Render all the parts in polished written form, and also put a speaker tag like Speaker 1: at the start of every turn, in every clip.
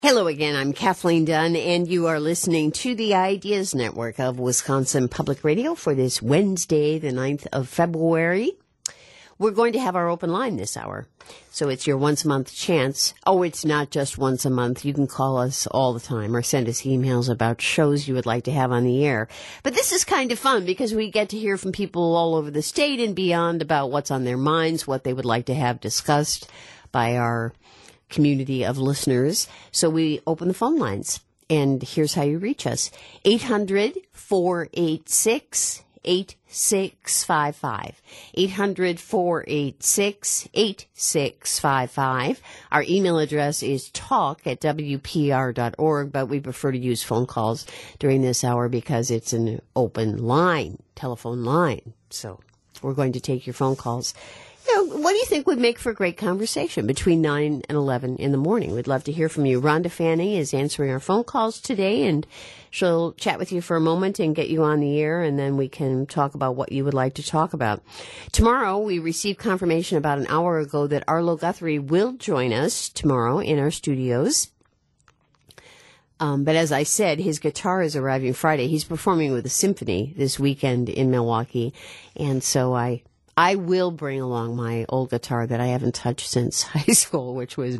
Speaker 1: Hello again, I'm Kathleen Dunn, and you are listening to the Ideas Network of Wisconsin Public Radio for this Wednesday, the 9th of February. We're going to have our open line this hour, so it's your once-a-month chance. Oh, it's not just once a month. You can call us all the time or send us emails about shows you would like to have on the air. But this is kind of fun because we get to hear from people all over the state and beyond about what's on their minds, what they would like to have discussed by our community of listeners. So we open the phone lines, and here's how you reach us. 800-486-8655. 800-486-8655. Our email address is talk@wpr.org, but we prefer to use phone calls during this hour because it's an open line, telephone line. So we're going to take your phone calls. What do you think would make for a great conversation between 9 and 11 in the morning? We'd love to hear from you. Rhonda Fanning is answering our phone calls today, and she'll chat with you for a moment and get you on the air, and then we can talk about what you would like to talk about. Tomorrow, we received confirmation about an hour ago that Arlo Guthrie will join us tomorrow in our studios. But as I said, his guitar is arriving Friday. He's performing with a symphony this weekend in Milwaukee, and so I will bring along my old guitar that I haven't touched since high school, which was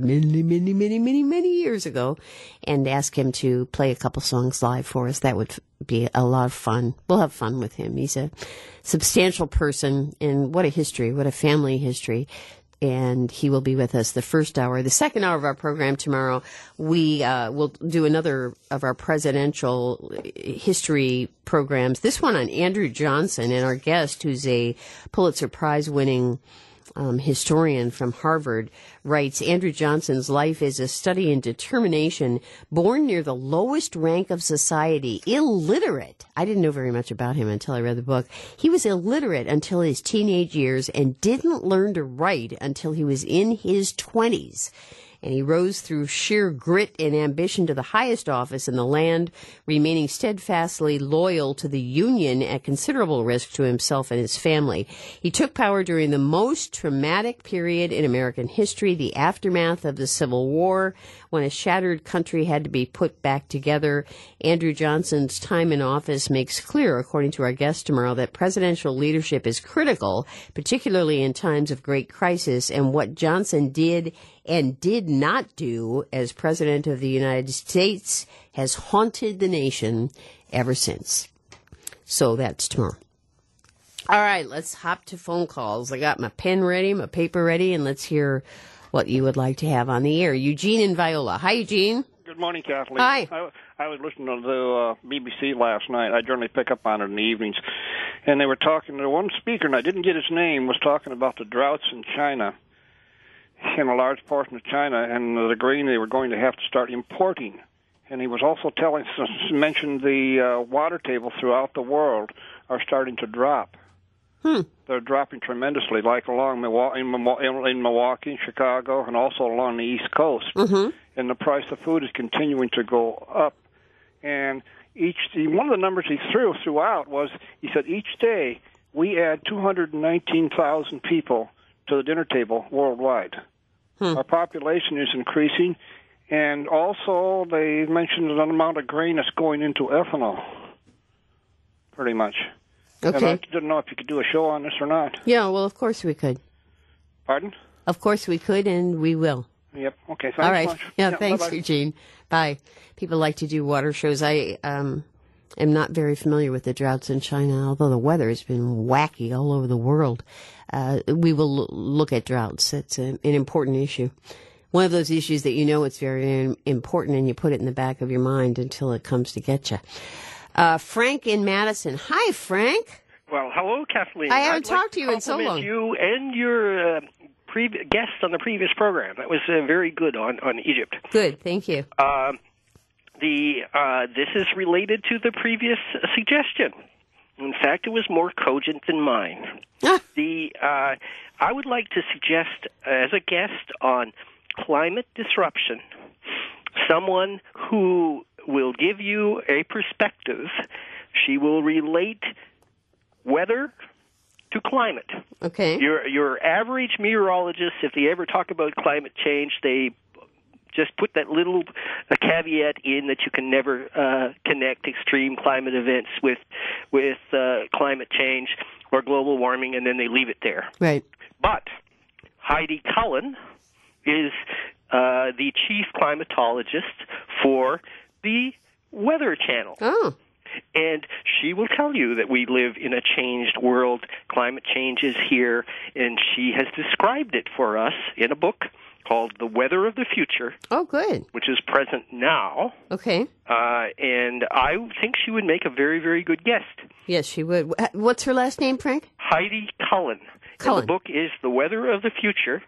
Speaker 1: many years ago, and ask him to play a couple songs live for us. That would be a lot of fun. We'll have fun with him. He's a substantial person, and what a history, what a family history. And he will be with us the first hour. The second hour of our program tomorrow, we will do another of our presidential history programs. This one on Andrew Johnson, and our guest, who's a Pulitzer Prize-winning historian from Harvard, writes, Andrew Johnson's life is a study in determination, born near the lowest rank of society, illiterate. I didn't know very much about him until I read the book. He was illiterate until his teenage years and didn't learn to write until he was in his 20s. And he rose through sheer grit and ambition to the highest office in the land, remaining steadfastly loyal to the Union at considerable risk to himself and his family. He took power during the most traumatic period in American history, the aftermath of the Civil War, when a shattered country had to be put back together. Andrew Johnson's time in office makes clear, according to our guest tomorrow, that presidential leadership is critical, particularly in times of great crisis, and what Johnson did and did not do as President of the United States has haunted the nation ever since. So that's tomorrow. All right, let's hop to phone calls. I got my pen ready, my paper ready, and let's hear what you would like to have on the air. Eugene in Viola. Hi, Eugene.
Speaker 2: Good morning, Kathleen.
Speaker 1: Hi.
Speaker 2: I was listening to the BBC last night. I generally pick up on it in the evenings. And they were talking to one speaker, and I didn't get his name, was talking about the droughts in China, in a large portion of China, and the grain they were going to have to start importing. And he was also mentioned the water table throughout the world are starting to drop. They're dropping tremendously, like along in Milwaukee, Chicago, and also along the East Coast. Mm-hmm. And the price of food is continuing to go up. And one of the numbers he threw throughout was, he said, each day we add 219,000 people to the dinner table worldwide. Our population is increasing, and also they mentioned an amount of grain that's going into ethanol, pretty much.
Speaker 1: Okay.
Speaker 2: And I didn't know if you could do a show on this or not.
Speaker 1: Yeah, well, of course we could.
Speaker 2: Pardon?
Speaker 1: Of course we could, and we will.
Speaker 2: Yep. Okay, thanks
Speaker 1: All right.
Speaker 2: much.
Speaker 1: Yeah, thanks,
Speaker 2: bye-bye.
Speaker 1: Eugene. Bye. People like to do water shows. I am not very familiar with the droughts in China, although the weather has been wacky all over the world. We will look at droughts. It's an important issue. One of those issues that you know it's very important, and you put it in the back of your mind until it comes to get you. Frank in Madison. Hi, Frank.
Speaker 3: Well, hello, Kathleen.
Speaker 1: I haven't talked to you in so long.
Speaker 3: I'd like to compliment you and your guest on the previous program. That was very good on Egypt.
Speaker 1: Good, thank you.
Speaker 3: This is related to the previous suggestion. In fact, it was more cogent than mine. I would like to suggest as a guest on climate disruption, someone who will give you a perspective. She will relate weather to climate.
Speaker 1: Okay.
Speaker 3: Your average meteorologist, if they ever talk about climate change, they just put that little caveat in that you can never connect extreme climate events with climate change or global warming, and then they leave it there.
Speaker 1: Right.
Speaker 3: But Heidi Cullen is the chief climatologist for the Weather Channel.
Speaker 1: Oh.
Speaker 3: And she will tell you that we live in a changed world. Climate change is here, and she has described it for us in a book called The Weather of the Future.
Speaker 1: Oh, good.
Speaker 3: Which is present now.
Speaker 1: Okay.
Speaker 3: And I think she would make a very, very good guest.
Speaker 1: Yes, she would. What's her last name, Frank?
Speaker 3: Heidi Cullen.
Speaker 1: Cullen.
Speaker 3: And the book is The Weather of the Future.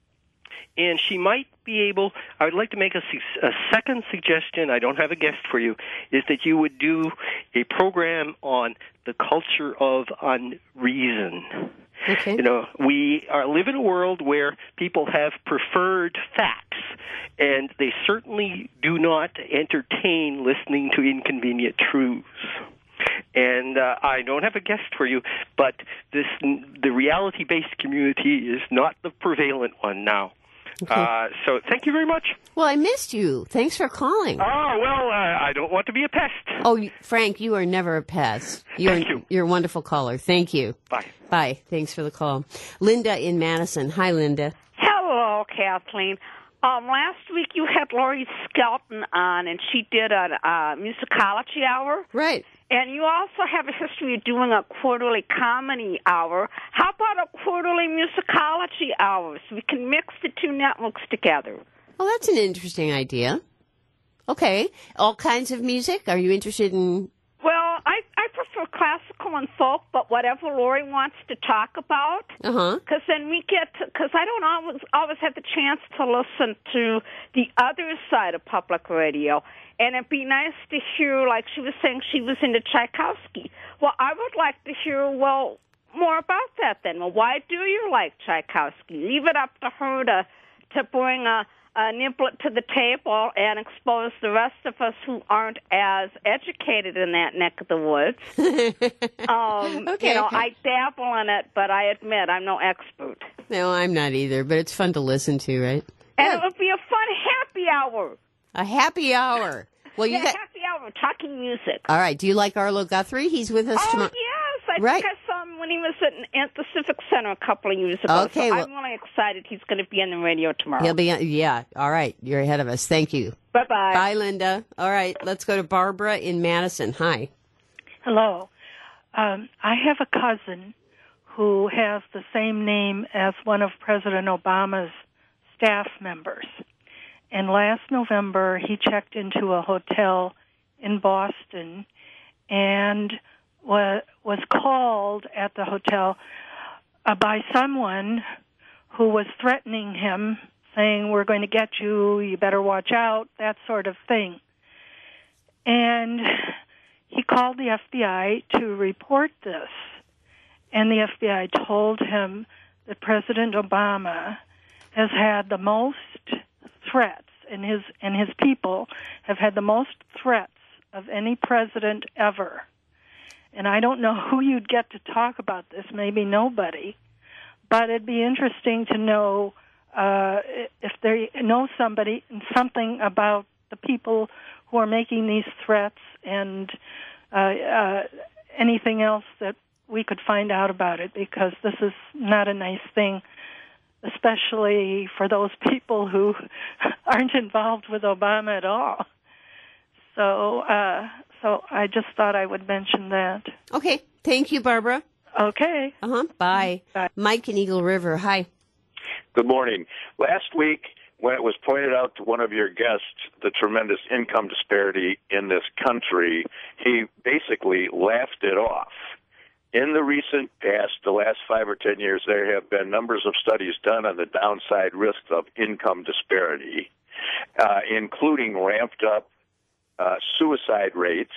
Speaker 3: And she might be able, I would like to make a second suggestion, I don't have a guest for you, is that you would do a program on the culture of unreason.
Speaker 1: Okay.
Speaker 3: You know, we live in a world where people have preferred facts, and they certainly do not entertain listening to inconvenient truths. And I don't have a guest for you, but the reality-based community is not the prevalent one now.
Speaker 1: Okay.
Speaker 3: So thank you very much.
Speaker 1: Well, I missed you. Thanks for calling.
Speaker 3: Oh, well, I don't want to be a pest.
Speaker 1: Oh, Frank, you are never a pest.
Speaker 3: Thank you.
Speaker 1: You're a wonderful caller. Thank you.
Speaker 3: Bye.
Speaker 1: Bye. Thanks for the call. Linda in Madison. Hi, Linda.
Speaker 4: Hello, Kathleen. Last week you had Lori Skelton on, and she did a musicology hour.
Speaker 1: Right.
Speaker 4: And you also have a history of doing a quarterly comedy hour. How about a quarterly musicology hour so we can mix the two networks together?
Speaker 1: Well, that's an interesting idea. Okay. All kinds of music? Are you interested in...
Speaker 4: Well, I prefer classical and folk, but whatever Lori wants to talk about.
Speaker 1: Uh-huh.
Speaker 4: Because then because I don't always have the chance to listen to the other side of public radio. And it'd be nice to hear, like she was saying, she was into Tchaikovsky. Well, I would like to hear, more about that then. Well, why do you like Tchaikovsky? Leave it up to her to bring a niblet to the table and expose the rest of us who aren't as educated in that neck of the woods.
Speaker 1: Okay.
Speaker 4: You know, I dabble in it, but I admit I'm no expert.
Speaker 1: No, I'm not either, but it's fun to listen to, right?
Speaker 4: And it would be a fun happy hour.
Speaker 1: A happy hour. Well, you got
Speaker 4: happy hour, talking music.
Speaker 1: All right. Do you like Arlo Guthrie? He's with us tomorrow.
Speaker 4: Yes, I
Speaker 1: Right.
Speaker 4: think I saw him when he was at the Civic Center a couple of years ago.
Speaker 1: Okay,
Speaker 4: so
Speaker 1: well,
Speaker 4: I'm really excited he's going to be on the radio tomorrow.
Speaker 1: He'll be, yeah. All right. You're ahead of us. Thank you.
Speaker 4: Bye-bye.
Speaker 1: Bye, Linda. All right. Let's go to Barbara in Madison. Hi.
Speaker 5: Hello. I have a cousin who has the same name as one of President Obama's staff members. And last November, he checked into a hotel in Boston and was called at the hotel by someone who was threatening him, saying, "We're going to get you, you better watch out," that sort of thing. And he called the FBI to report this. And the FBI told him that President Obama has had the most threats, and his people have had the most threats of any president ever. And I don't know who you'd get to talk about this, maybe nobody, but it'd be interesting to know if they know something about the people who are making these threats and anything else that we could find out about it, because this is not a nice thing, especially for those people who aren't involved with Obama at all. So I just thought I would mention that.
Speaker 1: Okay. Thank you, Barbara.
Speaker 5: Okay.
Speaker 1: Bye.
Speaker 5: Bye.
Speaker 1: Mike in Eagle River. Hi.
Speaker 6: Good morning. Last week, when it was pointed out to one of your guests the tremendous income disparity in this country, he basically laughed it off. In the recent past, the last 5 or 10 years, there have been numbers of studies done on the downside risks of income disparity, including ramped up suicide rates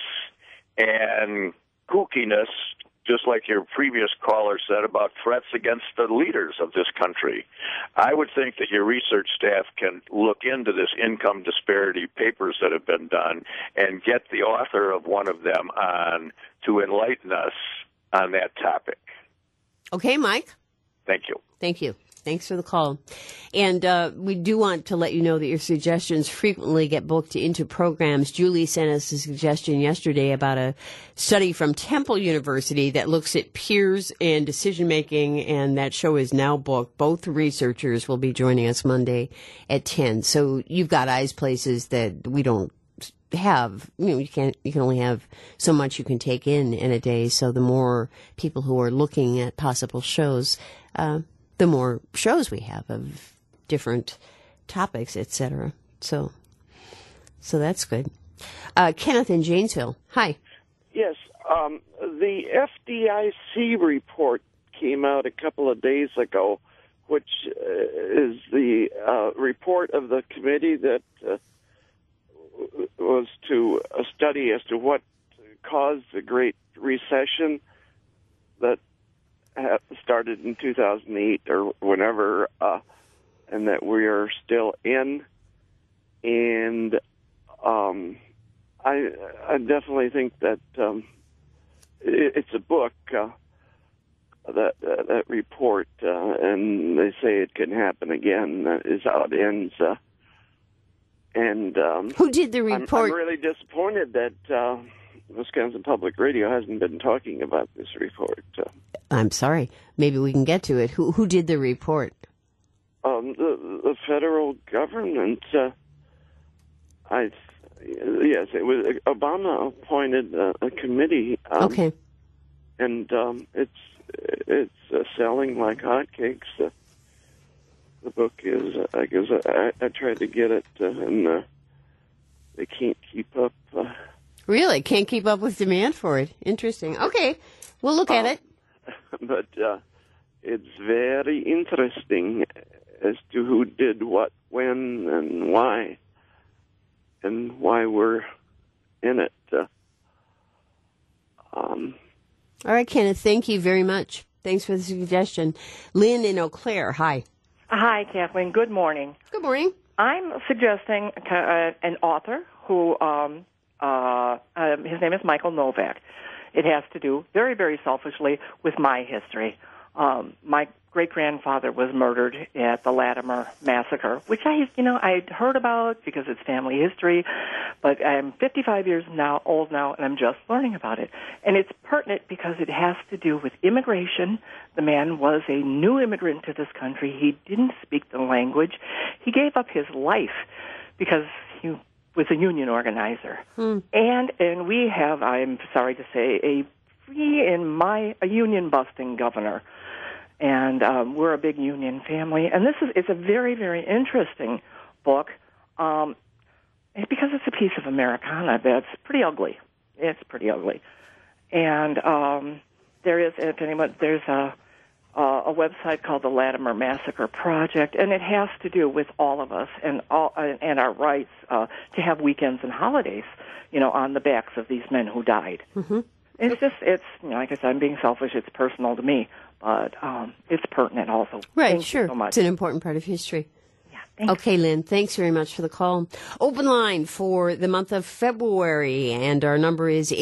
Speaker 6: and kookiness, just like your previous caller said about threats against the leaders of this country. I would think that your research staff can look into this income disparity papers that have been done and get the author of one of them on to enlighten us on that topic.
Speaker 1: Okay, Mike.
Speaker 6: Thank you.
Speaker 1: Thank you. Thanks for the call. And we do want to let you know that your suggestions frequently get booked into programs. Julie sent us a suggestion yesterday about a study from Temple University that looks at peers and decision-making, and that show is now booked. Both researchers will be joining us Monday at 10. So you've got eyes places that we don't have. You can only have so much you can take in a day. So the more people who are looking at possible shows, the more shows we have of different topics, etc. So that's good. Kenneth in Janesville. Hi.
Speaker 7: Yes. The FDIC report came out a couple of days ago, which is the report of the committee that was to study as to what caused the Great Recession that started in 2008 or whenever, and that we are still in. And I definitely think that it's a book, that report, and they say it can happen again, is how it ends. And
Speaker 1: who did the report?
Speaker 7: I'm really disappointed that Wisconsin Public Radio hasn't been talking about this report.
Speaker 1: I'm sorry. Maybe we can get to it. Who did the report?
Speaker 7: The federal government. Yes, it was Obama appointed a committee.
Speaker 1: Okay.
Speaker 7: And it's selling like hotcakes. The book is. I guess I tried to get it, and they can't keep up.
Speaker 1: Really? Can't keep up with demand for it. Interesting. Okay. We'll look at it.
Speaker 7: But it's very interesting as to who did what, when, and why we're in it.
Speaker 1: All right, Kenneth, thank you very much. Thanks for the suggestion. Lynn in Eau Claire, hi.
Speaker 8: Hi, Kathleen. Good morning.
Speaker 1: Good morning.
Speaker 8: I'm suggesting an author who, his name is Michael Novak. It has to do, very, very selfishly, with my history. My great-grandfather was murdered at the Latimer Massacre, which I'd heard about because it's family history, but I'm 55 years old now, and I'm just learning about it. And it's pertinent because it has to do with immigration. The man was a new immigrant to this country. He didn't speak the language. He gave up his life because he was a union organizer. And we have, I'm sorry to say, a union-busting governor. And we're a big union family. And it's a very, very interesting book because it's a piece of Americana that's pretty ugly. It's pretty ugly. And there's a website called the Latimer Massacre Project, and it has to do with all of us and our rights to have weekends and holidays, on the backs of these men who died. Mm-hmm. It's like I said, I'm being selfish. It's personal to me, but it's pertinent also.
Speaker 1: Right,
Speaker 8: Thank
Speaker 1: sure.
Speaker 8: you so much.
Speaker 1: It's an important part of history.
Speaker 8: Yeah, thanks.
Speaker 1: Okay, Lynn, thanks very much for the call. Open line for the month of February, and our number is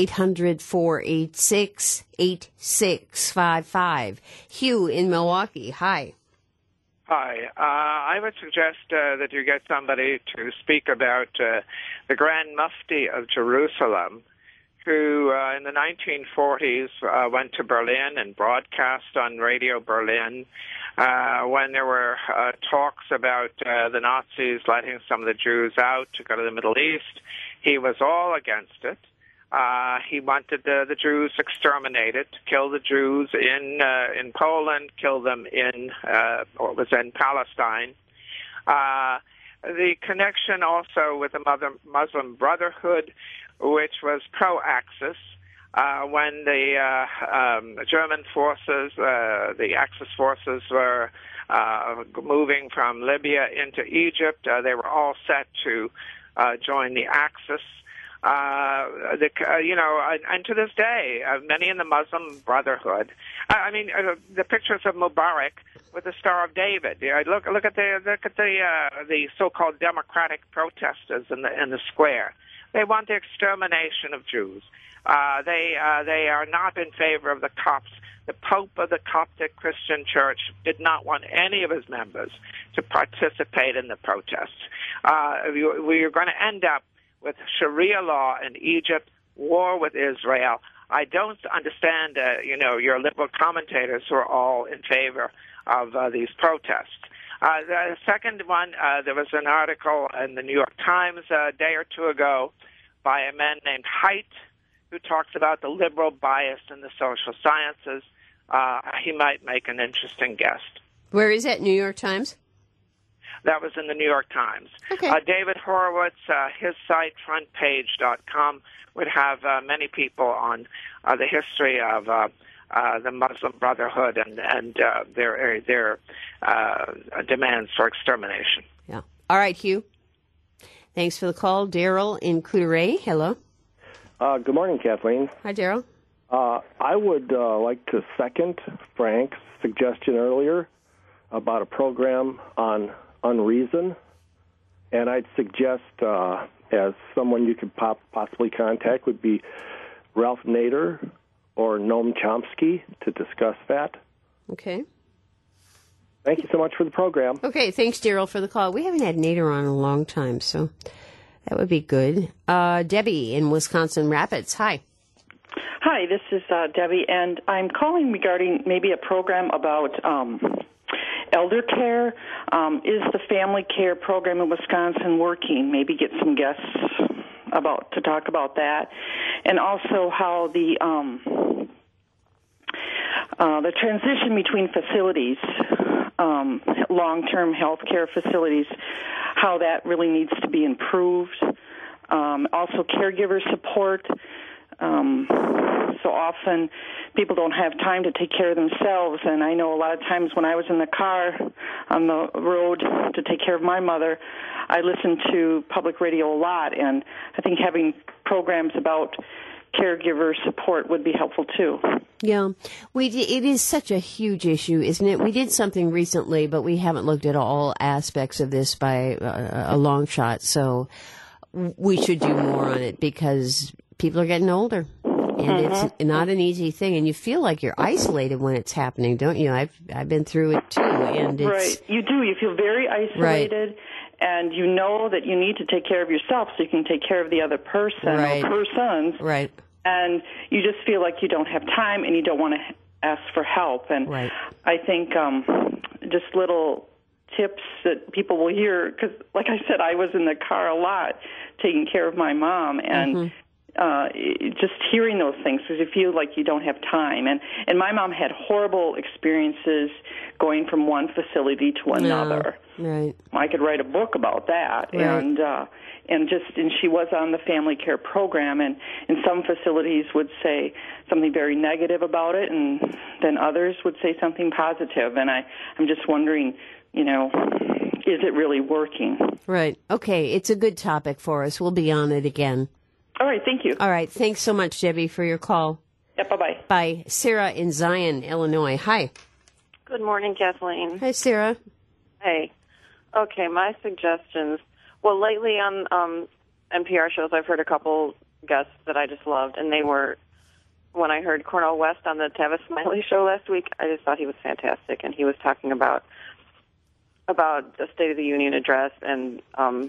Speaker 1: 800-486-8655. Hugh in Milwaukee, hi.
Speaker 9: Hi. I would suggest that you get somebody to speak about the Grand Mufti of Jerusalem, who in the 1940s went to Berlin and broadcast on Radio Berlin when there were talks about the Nazis letting some of the Jews out to go to the Middle East. He was all against it. He wanted the Jews exterminated, kill the Jews in Poland, kill them in Palestine. The connection also with the Muslim Brotherhood, which was pro-Axis, when the German forces, the Axis forces, were moving from Libya into Egypt. They were all set to join the Axis. And to this day, many in the Muslim Brotherhood. The pictures of Mubarak with the Star of David. Look at the so-called democratic protesters in the square. They want the extermination of Jews. They are not in favor of the Copts. the Pope of the Coptic Christian Church did not want any of his members to participate in the protests. We are going to end up with Sharia law in Egypt, war with Israel. I don't understand, your liberal commentators who are all in favor of these protests. The second one, there was an article in the New York Times a day or two ago by a man named Haidt, who talks about the liberal bias in the social sciences. He might make an interesting guest.
Speaker 1: Where is that, New York Times?
Speaker 9: That was in the New York Times.
Speaker 1: Okay.
Speaker 9: David Horowitz, his site, frontpage.com, would have many people on the history of the Muslim Brotherhood and their demands for extermination.
Speaker 1: Yeah. All right, Hugh. Thanks for the call. Daryl in Coudray. Hello.
Speaker 10: Good morning, Kathleen.
Speaker 1: Hi, Daryl.
Speaker 10: I would like to second Frank's suggestion earlier about a program on unreason, and I'd suggest as someone you could possibly contact would be Ralph Nader or Noam Chomsky to discuss that.
Speaker 1: Okay.
Speaker 10: Thank you so much for the program.
Speaker 1: Okay, thanks, Daryl, for the call. We haven't had Nader on in a long time, so that would be good. Debbie in Wisconsin Rapids. Hi.
Speaker 11: Hi, this is Debbie, and I'm calling regarding maybe a program about elder care. Is the family care program in Wisconsin working? Maybe get some guests to talk about that, and also how the transition between facilities, long-term health care facilities, how that really needs to be improved. Also, caregiver support. So often people don't have time to take care of themselves, and I know a lot of times when I was in the car on the road to take care of my mother, I listened to public radio a lot, and I think having programs about caregiver support would be helpful too.
Speaker 1: Yeah, it is such a huge issue, isn't it? We did something recently, but we haven't looked at all aspects of this by a long shot, so we should do more on it because people are getting older. And it's not an easy thing, and you feel like you're isolated when it's happening, don't you? I've been through it too, and it's
Speaker 11: right. You do. You feel very isolated, and you know that you need to take care of yourself so you can take care of the other person or persons.
Speaker 1: Right.
Speaker 11: And you just feel like you don't have time, and you don't want to ask for help. And I think just little tips that people will hear, because, like I said, I was in the car a lot taking care of my mom, and just hearing those things because you feel like you don't have time. And my mom had horrible experiences going from one facility to another.
Speaker 1: Right.
Speaker 11: I could write a book about that.
Speaker 1: Right.
Speaker 11: And she was on the family care program, and some facilities would say something very negative about it, and then others would say something positive. And I'm just wondering, is it really working?
Speaker 1: Right. Okay. It's a good topic for us. We'll be on it again.
Speaker 11: All right, thank you.
Speaker 1: All right, thanks so much, Debbie, for your call.
Speaker 11: Yeah, bye-bye.
Speaker 1: Bye. Sarah in Zion, Illinois. Hi.
Speaker 12: Good morning, Kathleen.
Speaker 1: Hi, Sarah.
Speaker 12: Hey. Okay, my suggestions. Well, lately on NPR shows, I've heard a couple guests that I just loved, and they were, when I heard Cornel West on the Tavis Smiley show last week, I just thought he was fantastic, and he was talking about the State of the Union address and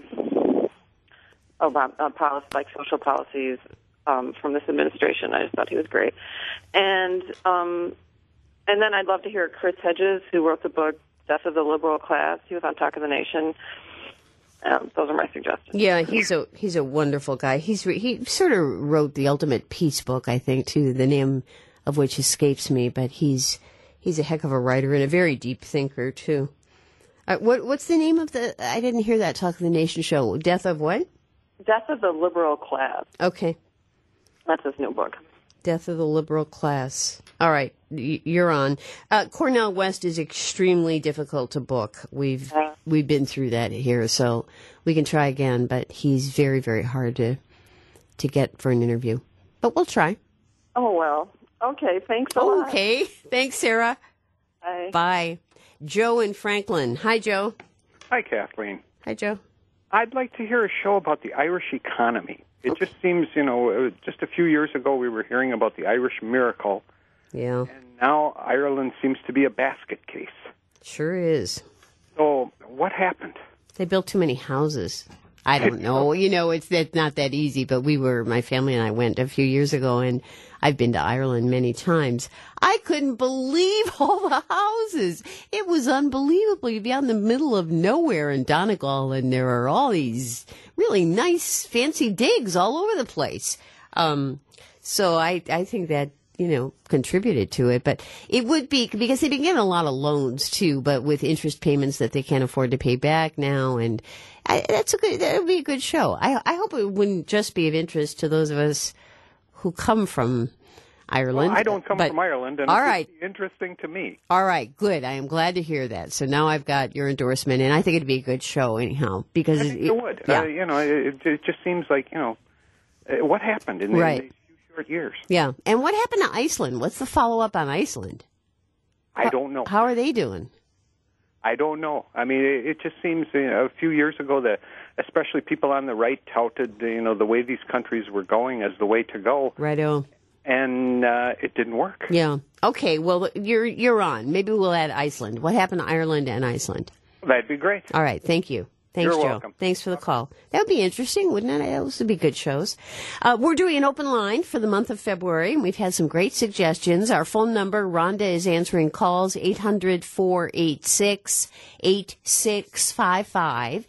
Speaker 12: about social policies from this administration. I just thought he was great. And then I'd love to hear Chris Hedges, who wrote the book Death of the Liberal Class. He was on Talk of the Nation. Those are my suggestions.
Speaker 1: Yeah, he's a wonderful guy. He sort of wrote the ultimate peace book, I think, too, the name of which escapes me, but he's a heck of a writer and a very deep thinker, too. What's the name of I didn't hear that Talk of the Nation show. Death of what?
Speaker 12: Death of the Liberal Class.
Speaker 1: Okay.
Speaker 12: That's his new book.
Speaker 1: Death of the Liberal Class. All right, you're on. Cornel West is extremely difficult to book. We've been through that here, so we can try again, but he's very, very hard to get for an interview. But we'll try.
Speaker 12: Oh, well. Okay, thanks a lot.
Speaker 1: Okay, thanks, Sarah.
Speaker 12: Bye.
Speaker 1: Bye. Joe in Franklin. Hi, Joe.
Speaker 13: Hi, Kathleen.
Speaker 1: Hi, Joe.
Speaker 13: I'd like to hear a show about the Irish economy. It just seems, just a few years ago we were hearing about the Irish miracle,
Speaker 1: Yeah.
Speaker 13: And now Ireland seems to be a basket case.
Speaker 1: Sure is.
Speaker 13: So what happened?
Speaker 1: They built too many houses. I don't know. It's not that easy, but my family and I went a few years ago, and I've been to Ireland many times. I couldn't believe all the houses. It was unbelievable. You'd be out in the middle of nowhere in Donegal, and there are all these really nice, fancy digs all over the place. So I think that, contributed to it, but it would be because they've been getting a lot of loans too, but with interest payments that they can't afford to pay back now. And that would be a good show. I hope it wouldn't just be of interest to those of us who come from Ireland.
Speaker 13: Well, I don't come from Ireland, and it's interesting to me.
Speaker 1: All right, good. I am glad to hear that. So now I've got your endorsement, and I think it'd be a good show anyhow, because
Speaker 13: it would.
Speaker 1: Yeah.
Speaker 13: It just seems like, what happened in these few short years.
Speaker 1: Yeah. And what happened to Iceland? What's the follow-up on Iceland?
Speaker 13: I don't know.
Speaker 1: How are they doing?
Speaker 13: I don't know. I mean, it just seems a few years ago that especially people on the right touted, the way these countries were going as the way to go.
Speaker 1: Righto.
Speaker 13: And it didn't work.
Speaker 1: Yeah. Okay. Well, you're on. Maybe we'll add Iceland. What happened to Ireland and Iceland?
Speaker 13: That'd be great.
Speaker 1: All right. Thank you. Thanks,
Speaker 13: You're
Speaker 1: Joe.
Speaker 13: welcome.
Speaker 1: Thanks for the call. That would be interesting, wouldn't it? Those would be good shows. We're doing an open line for the month of February, and we've had some great suggestions. Our phone number, Rhonda is answering calls, 800-486-8655,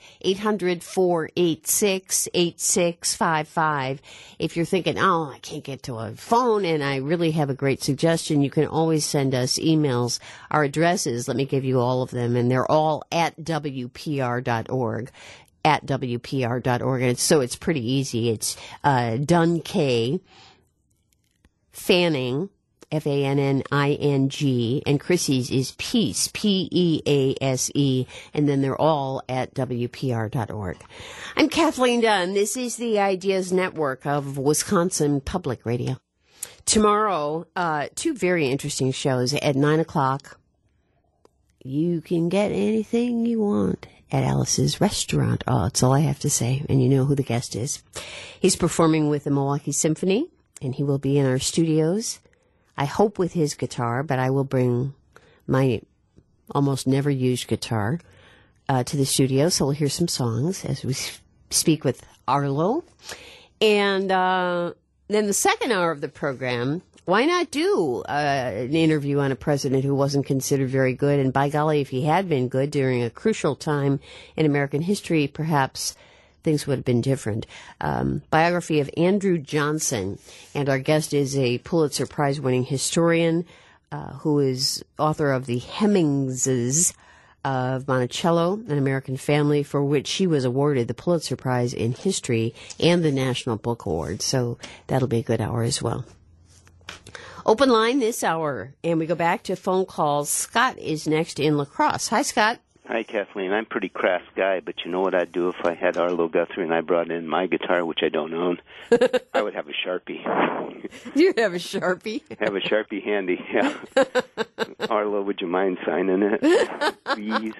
Speaker 1: 800-486-8655. If you're thinking, I can't get to a phone, and I really have a great suggestion, you can always send us emails. Our addresses, let me give you all of them, and they're all at WPR.org. At WPR.org. And it's pretty easy. It's Dunn Fanning, Fanning, and Chrissy's is Peace, Pease, and then they're all at WPR.org. I'm Kathleen Dunn. This is the Ideas Network of Wisconsin Public Radio. Tomorrow, two very interesting shows at 9 o'clock. You can get anything you want at Alice's Restaurant. Oh, that's all I have to say. And you know who the guest is. He's performing with the Milwaukee Symphony, and he will be in our studios, I hope with his guitar, but I will bring my almost never used guitar to the studio, so we'll hear some songs as we speak with Arlo. And then the second hour of the program, why not do an interview on a president who wasn't considered very good? And by golly, if he had been good during a crucial time in American history, perhaps things would have been different. Biography of Andrew Johnson. And our guest is a Pulitzer Prize-winning historian who is author of The Hemingses of Monticello, An American Family, for which she was awarded the Pulitzer Prize in History and the National Book Award. So that'll be a good hour as well. Open line this hour, and we go back to phone calls. Scott is next in La Crosse. Hi, Scott.
Speaker 14: Hi, Kathleen. I'm a pretty crass guy, but you know what I'd do if I had Arlo Guthrie and I brought in my guitar, which I don't own? I would have a Sharpie.
Speaker 1: You have a Sharpie?
Speaker 14: Have a Sharpie handy, yeah. Arlo, would you mind signing it, please?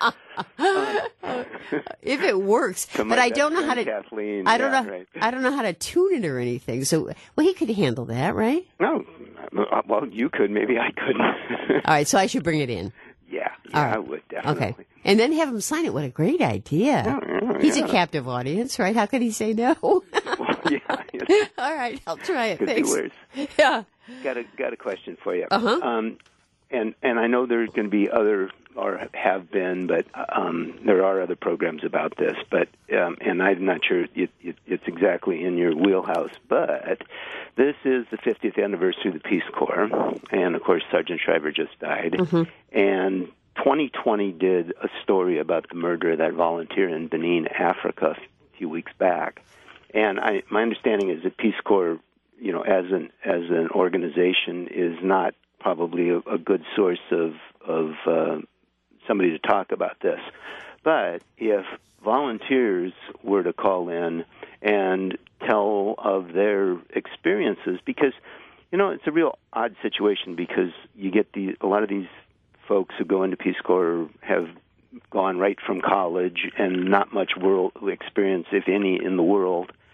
Speaker 1: If it works, but I don't know how to.
Speaker 14: Kathleen.
Speaker 1: I don't know.
Speaker 14: Right.
Speaker 1: I don't know how to tune it or anything. So, he could handle that, right?
Speaker 14: No, well, you could. Maybe I couldn't.
Speaker 1: All right, so I should bring it in.
Speaker 14: Yeah,
Speaker 1: right.
Speaker 14: I would definitely.
Speaker 1: Okay, and then have him sign it. What a great idea! He's a captive audience, right? How could he say no?
Speaker 14: Well, yeah.
Speaker 1: All right, I'll try it.
Speaker 14: Could
Speaker 1: Thanks.
Speaker 14: be worse.
Speaker 1: Yeah.
Speaker 14: Got a question for you.
Speaker 1: Uh-huh.
Speaker 14: And I know there's going to be other, or have been, but there are other programs about this. But and I'm not sure it's exactly in your wheelhouse. But this is the 50th anniversary of the Peace Corps, and of course Sergeant Shriver just died.
Speaker 1: Mm-hmm.
Speaker 14: And 2020 did a story about the murder of that volunteer in Benin, Africa, a few weeks back. And my understanding is that Peace Corps, as an organization, is not probably a good source of somebody to talk about this. But if volunteers were to call in and tell of their experiences, because it's a real odd situation, because you get a lot of these folks who go into Peace Corps have gone right from college and not much world experience, if any, in the world.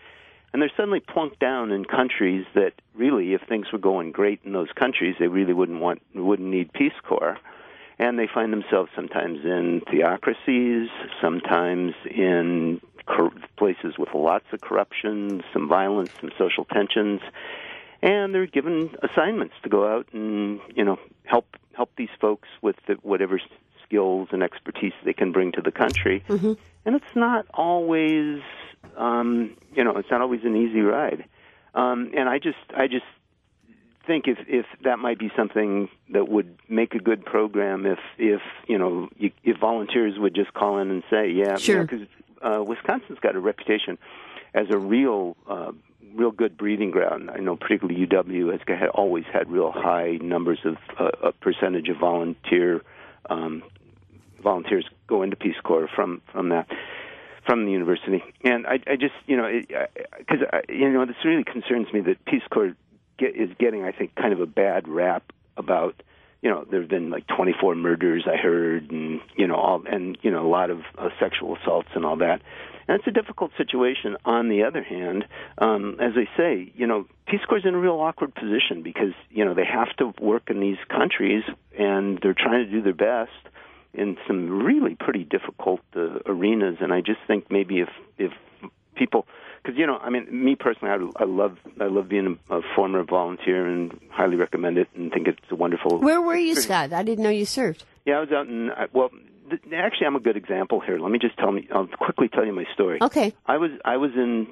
Speaker 14: And they're suddenly plunked down in countries that really, if things were going great in those countries, they really wouldn't need Peace Corps. And they find themselves sometimes in theocracies, sometimes in places with lots of corruption, some violence, some social tensions, and they're given assignments to go out and help these folks with whatever skills and expertise they can bring to the country. Mm-hmm. And it's not always it's not always an easy ride. And I just think if that might be something that would make a good program if volunteers would just call in and say,
Speaker 1: sure.
Speaker 14: Because Wisconsin's got a reputation as a real good breeding ground. I know particularly UW has always had real high numbers of a percentage of volunteers go into Peace Corps from the university. And I just, because this really concerns me that Peace Corps is getting, I think, kind of a bad rap about, there have been like 24 murders, I heard, and, a lot of sexual assaults and all that. And it's a difficult situation. On the other hand, as I say, Peace Corps is in a real awkward position because, they have to work in these countries and they're trying to do their best in some really pretty difficult arenas. And I just think maybe if people, because me personally, I love being a former volunteer and highly recommend it and think it's a wonderful.
Speaker 1: Where were you,
Speaker 14: experience.
Speaker 1: Scott? I didn't know you served.
Speaker 14: Yeah, I was out in actually, I'm a good example here. Let me just I'll quickly tell you my story.
Speaker 1: Okay.
Speaker 14: I was in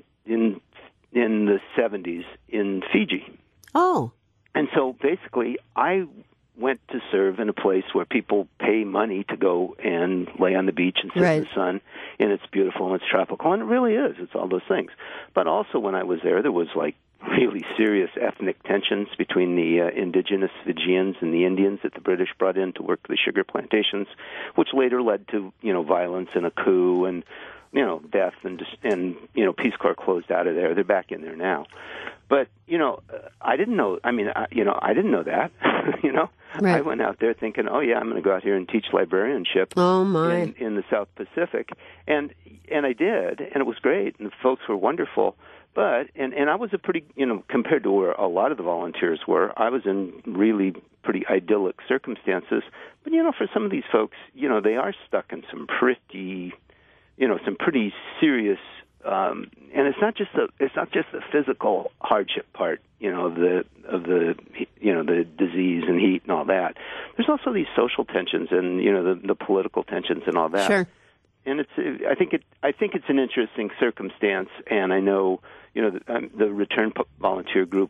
Speaker 14: the 70s in Fiji.
Speaker 1: Oh.
Speaker 14: And so basically, I went to serve in a place where people pay money to go and lay on the beach and sit in the sun, and it's beautiful and it's tropical, and it really is. It's all those things. But also when I was there was like really serious ethnic tensions between the indigenous Fijians and the Indians that the British brought in to work the sugar plantations, which later led to, violence and a coup and, death and Peace Corps closed out of there. They're back in there now. But, I didn't know, I didn't know that, Right. I went out there thinking, I'm going to go out here and teach librarianship in the South Pacific. And I did, and it was great, and the folks were wonderful. But, and I was a pretty, compared to where a lot of the volunteers were, I was in really pretty idyllic circumstances. But, for some of these folks, they are stuck in some pretty serious, and it's not just the physical hardship part, of the disease and heat and all that. There's also these social tensions and the political tensions and all that.
Speaker 1: Sure.
Speaker 14: And I think it's an interesting circumstance, and I know the Return Volunteer Group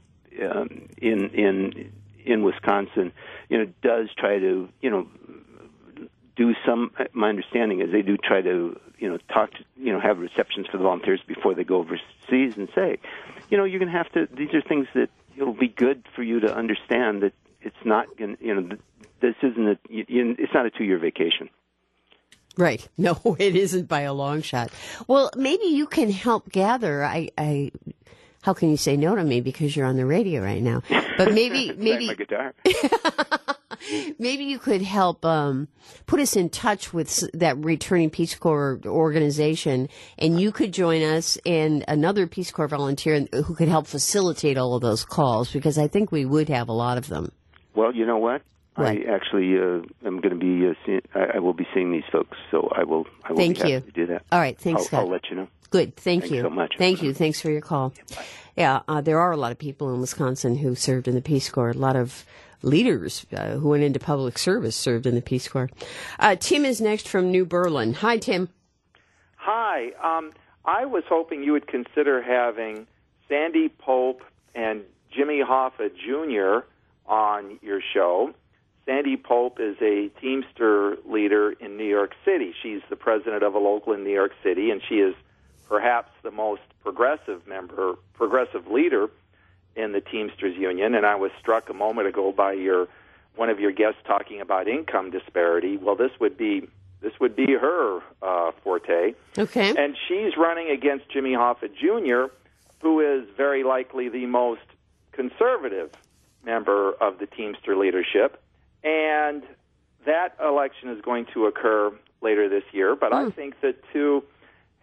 Speaker 14: in Wisconsin does try to do some. My understanding is they do try to talk to have receptions for the volunteers before they go overseas and say you're going to have to. These are things that it'll be good for you to understand that it's not going. This isn't it's not a 2-year vacation.
Speaker 1: Right. No, it isn't by a long shot. Well, maybe you can help gather. How can you say no to me because you're on the radio right now? But maybe
Speaker 14: my guitar.
Speaker 1: Maybe you could help put us in touch with that returning Peace Corps organization, and you could join us and another Peace Corps volunteer who could help facilitate all of those calls, because I think we would have a lot of them.
Speaker 14: Well, you know what? Right. I actually am going to be. I will be seeing these folks, so I will.
Speaker 1: Thank
Speaker 14: be
Speaker 1: you.
Speaker 14: Happy to do that.
Speaker 1: All right. Thanks, Scott.
Speaker 14: I'll let you know.
Speaker 1: Good. Thanks
Speaker 14: so much.
Speaker 1: Thank you. Thanks for your call. Yeah, there are a lot of people in Wisconsin who served in the Peace Corps. A lot of leaders who went into public service served in the Peace Corps. Tim is next from New Berlin. Hi, Tim.
Speaker 15: Hi. I was hoping you would consider having Sandy Pope and Jimmy Hoffa Jr. on your show. Sandy Pope is a Teamster leader in New York City. She's the president of a local in New York City, and she is perhaps the most progressive leader in the Teamsters Union. And I was struck a moment ago by one of your guests talking about income disparity. Well, this would be her forte.
Speaker 1: Okay.
Speaker 15: And she's running against Jimmy Hoffa Jr., who is very likely the most conservative member of the Teamster leadership. And that election is going to occur later this year. But I think that to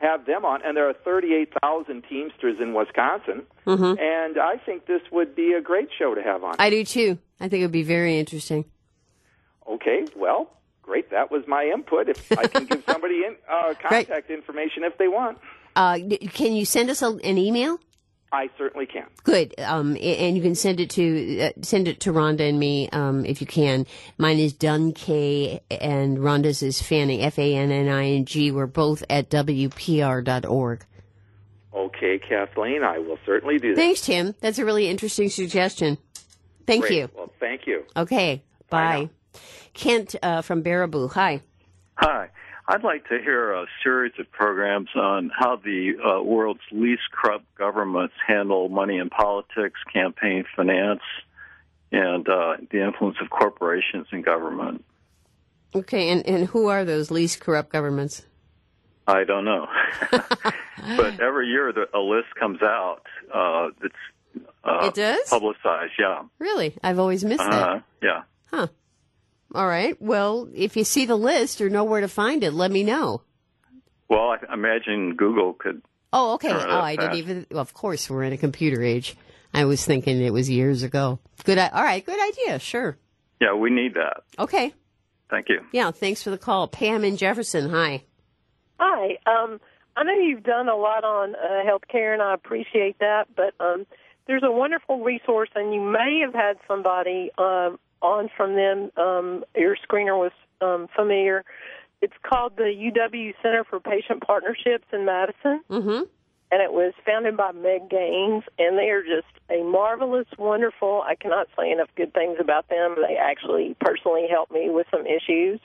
Speaker 15: have them on. And there are 38,000 Teamsters in Wisconsin, and I think this would be a great show to have on.
Speaker 1: I do, too. I think it would be very interesting.
Speaker 15: Okay, well, great. That was my input. If I can give somebody contact information if they want.
Speaker 1: Can you send us an email?
Speaker 15: I certainly can.
Speaker 1: Good, and you can send it to Rhonda and me if you can. Mine is Dunn-K, and Rhonda's is Fanning, Fanning. We're both at WPR.org.
Speaker 15: Okay, Kathleen, I will certainly do that.
Speaker 1: Thanks, Tim. That's a really interesting suggestion. Thank you.
Speaker 15: Well, thank you.
Speaker 1: Okay, bye. Kent from Baraboo. Hi.
Speaker 16: Hi. I'd like to hear a series of programs on how the world's least corrupt governments handle money in politics, campaign finance, and the influence of corporations in government.
Speaker 1: Okay, and who are those least corrupt governments?
Speaker 16: I don't know. But every year a list comes out that's
Speaker 1: it does?
Speaker 16: Publicized, yeah.
Speaker 1: Really? I've always missed that.
Speaker 16: Yeah.
Speaker 1: Huh. All right. Well, if you see the list or know where to find it, let me know.
Speaker 16: Well, I imagine Google could.
Speaker 1: Oh, okay. I didn't even. Well, of course, we're in a computer age. I was thinking it was years ago. Good. All right. Good idea. Sure.
Speaker 16: Yeah, we need that.
Speaker 1: Okay.
Speaker 16: Thank you.
Speaker 1: Yeah. Thanks for the call, Pam in Jefferson. Hi.
Speaker 17: Hi. I know you've done a lot on healthcare, and I appreciate that. But there's a wonderful resource, and you may have had somebody on from them. Your screener was familiar. It's called the UW Center for Patient Partnerships in Madison, and it was founded by Meg Gaines, and they are just a marvelous, wonderful, I cannot say enough good things about them. They actually personally helped me with some issues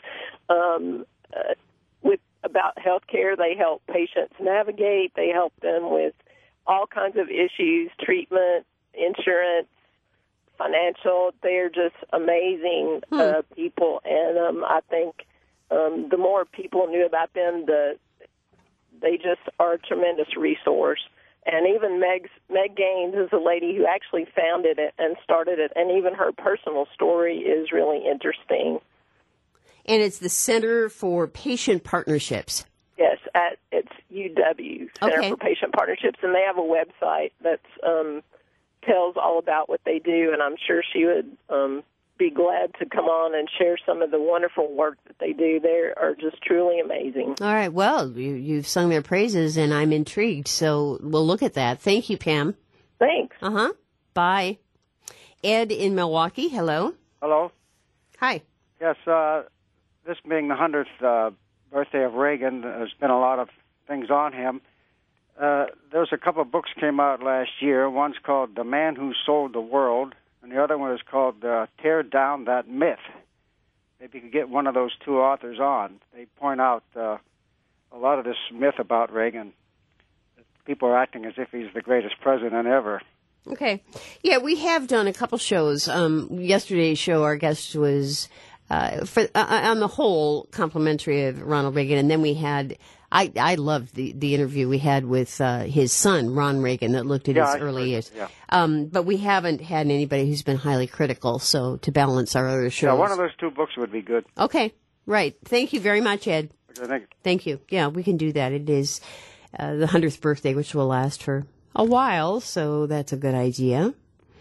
Speaker 17: about health care. They help patients navigate. They help them with all kinds of issues, treatment, insurance, financial. They're just amazing people, and I think the more people knew about them, they just are a tremendous resource. And even Meg Gaines is a lady who actually founded it and started it, and even her personal story is really interesting.
Speaker 1: And it's the Center for Patient Partnerships.
Speaker 17: Yes, it's UW, Center for Patient Partnerships, and they have a website that's tells all about what they do, and I'm sure she would be glad to come on and share some of the wonderful work that they do. They are just truly amazing.
Speaker 1: All right. Well, you've sung their praises, and I'm intrigued, so we'll look at that. Thank you, Pam.
Speaker 17: Thanks.
Speaker 1: Bye. Ed in Milwaukee, hello.
Speaker 18: Hello.
Speaker 1: Hi.
Speaker 18: Yes, this being the 100th birthday of Reagan, there's been a lot of things on him. There's a couple of books came out last year. One's called The Man Who Sold the World, and the other one is called Tear Down That Myth. Maybe you could get one of those two authors on. They point out a lot of this myth about Reagan. People are acting as if he's the greatest president ever.
Speaker 1: Okay. Yeah, we have done a couple shows. Yesterday's show, our guest was, on the whole, complimentary of Ronald Reagan, and then we had... I loved the interview we had with his son, Ron Reagan, that looked at his early years. Yeah. But we haven't had anybody who's been highly critical, so to balance our other shows.
Speaker 18: Yeah, one of those two books would be good.
Speaker 1: Okay, right. Thank you very much, Ed.
Speaker 18: Okay,
Speaker 1: thank you. Yeah, we can do that. It is the 100th birthday, which will last for a while, so that's a good idea.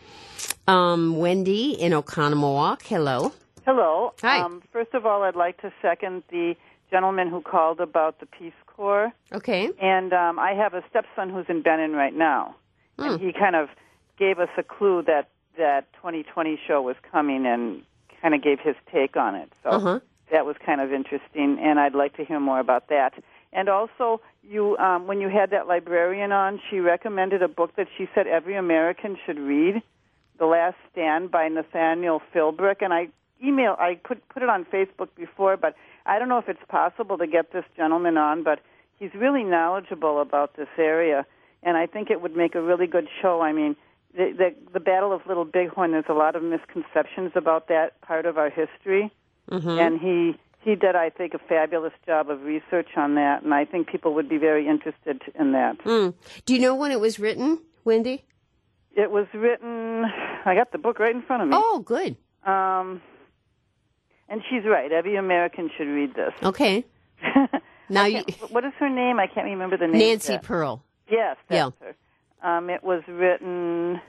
Speaker 1: Wendy in Oconomowoc, hello.
Speaker 19: Hello.
Speaker 1: Hi.
Speaker 19: First of all, I'd like to second the gentleman who called about the Peace Corps.
Speaker 1: Okay.
Speaker 19: And I have a stepson who's in Benin right now. And he kind of gave us a clue that 2020 show was coming and kind of gave his take on it. So that was kind of interesting, and I'd like to hear more about that. And also, you when you had that librarian on, she recommended a book that she said every American should read, The Last Stand by Nathaniel Philbrick. And I put it on Facebook before, but I don't know if it's possible to get this gentleman on, but he's really knowledgeable about this area, and I think it would make a really good show. I mean, the Battle of Little Bighorn, there's a lot of misconceptions about that part of our history, and he did, I think, a fabulous job of research on that, and I think people would be very interested in that.
Speaker 1: Do you know when it was written, Wendy?
Speaker 19: It was written, I got the book right in front of me.
Speaker 1: Oh, good.
Speaker 19: And she's right. Every American should read this.
Speaker 1: Okay.
Speaker 19: What is her name? I can't remember the name.
Speaker 1: Nancy
Speaker 19: yet.
Speaker 1: Pearl.
Speaker 19: Yes, that's her. It was written,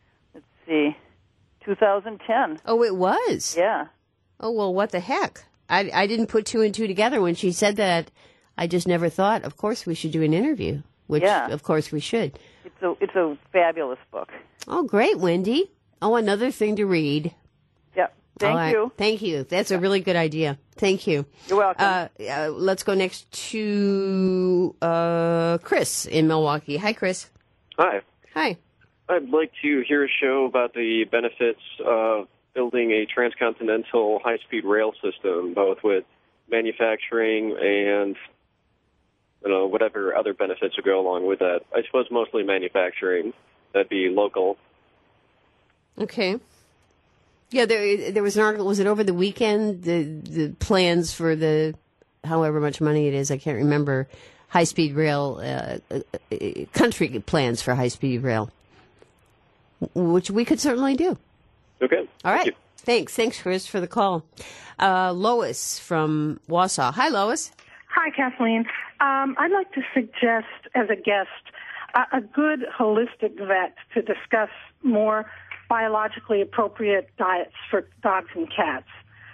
Speaker 19: 2010.
Speaker 1: Oh, it was?
Speaker 19: Yeah.
Speaker 1: Oh, well, what the heck? I didn't put two and two together when she said that. I just never thought, of course, we should do an interview, which, of course, we should.
Speaker 19: It's a fabulous book.
Speaker 1: Oh, great, Wendy. Oh, another thing to read.
Speaker 19: Yep. Thank you.
Speaker 1: Thank you. That's a really good idea. Thank you.
Speaker 19: You're welcome.
Speaker 1: Let's go next to Chris in Milwaukee. Hi, Chris.
Speaker 20: Hi.
Speaker 1: Hi.
Speaker 20: I'd like to hear a show about the benefits of building a transcontinental high-speed rail system, both with manufacturing and whatever other benefits would go along with that. I suppose mostly manufacturing. That'd be local.
Speaker 1: Okay. Yeah, there was an article. Was it over the weekend? The plans for the however much money it is, I can't remember. High-speed rail, country plans for high-speed rail, which we could certainly do.
Speaker 20: Okay.
Speaker 1: All right. Thanks, Chris, for the call. Lois from Wausau. Hi, Lois.
Speaker 21: Hi, Kathleen. I'd like to suggest as a guest a good holistic vet to discuss more biologically appropriate diets for dogs and cats.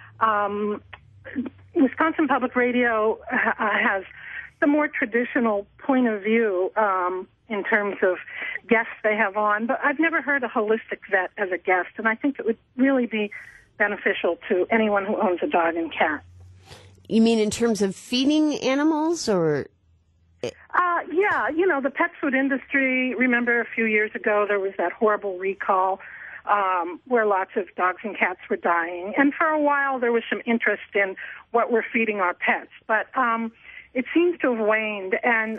Speaker 21: Wisconsin Public Radio has the more traditional point of view in terms of guests they have on, but I've never heard a holistic vet as a guest, and I think it would really be beneficial to anyone who owns a dog and cat.
Speaker 1: You mean in terms of feeding animals, or?
Speaker 21: Yeah, the pet food industry, remember a few years ago there was that horrible recall where lots of dogs and cats were dying. And for a while there was some interest in what we're feeding our pets. But it seems to have waned. And